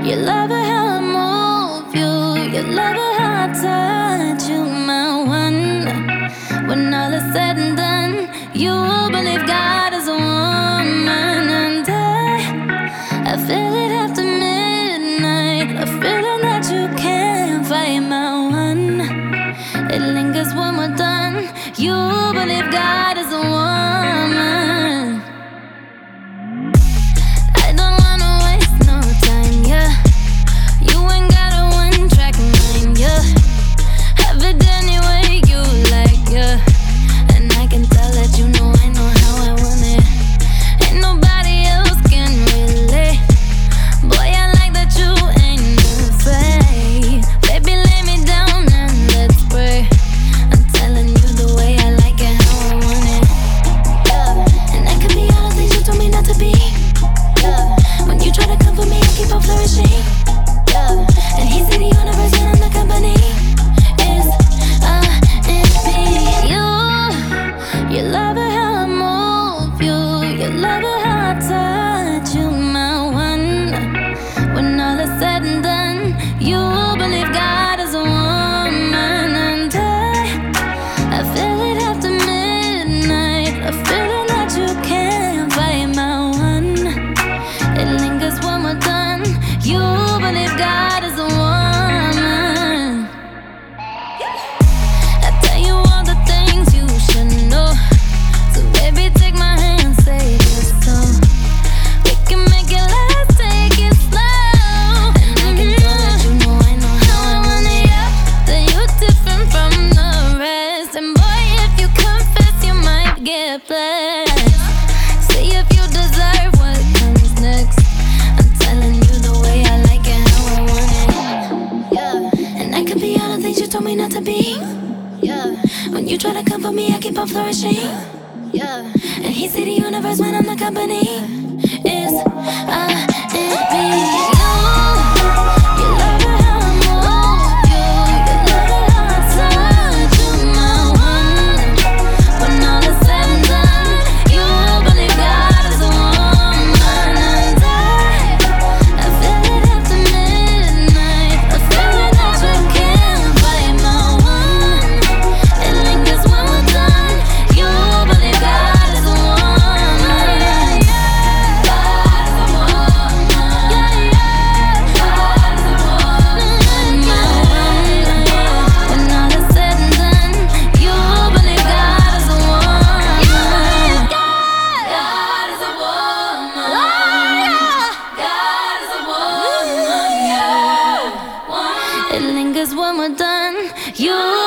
You love it how I move you. You love it how I touch you, my one. When all is said and done, you believe God is a woman, and I feel it after midnight. A feeling that you can't fight, my one. It lingers when we're done. You believe God is a woman. I don't wanna waste no time, yeah. You ain't got a one-track mind, yeah. Have it any way you like, yeah. And I can tell that you know I know how I want it. Ain't nobody else can relate. Boy, I like that you ain't afraid. Baby, lay me down and let's pray. I'm telling you the way I like it, how I want it, yeah. And I can be all the things you told me not to be, yeah. When you try to come for me, I keep on flourishing, yeah. And he see the universe and I'm the company. Is me. You love it how I move you. You love it how I touch you, my one. When all is said and done, you believe God is a woman, and I feel it after midnight. A feeling that you can't fight, my one. It lingers when we're done. You believe God is a woman. I tell you all the things you should know. So baby, take my hand, say this song. We can make it last, take it slow. And I can tell that you know I know how I want it, yeah. That you're different from the rest. And boy, if you confess, you might get blessed. See if you deserve what comes next. I'm telling you the way I like it, how I want it, yeah. And I could be all the things you told me not to be, yeah. When you try to come for me, I keep on flourishing, yeah. And he see the universe when I'm the company. Is me. You love it how I move you. You love it how I touch you, my one. When all is said and done, you believe God is a woman, and I feel it after midnight. A feeling that you can't fight, my one. It lingers when we're done. You believe God is a woman, yeah, yeah. God is a woman, yeah, yeah. God is a woman, my one. When all is said and done, you believe God is a woman. God is a woman. God is a woman, yeah. It lingers when we're done. You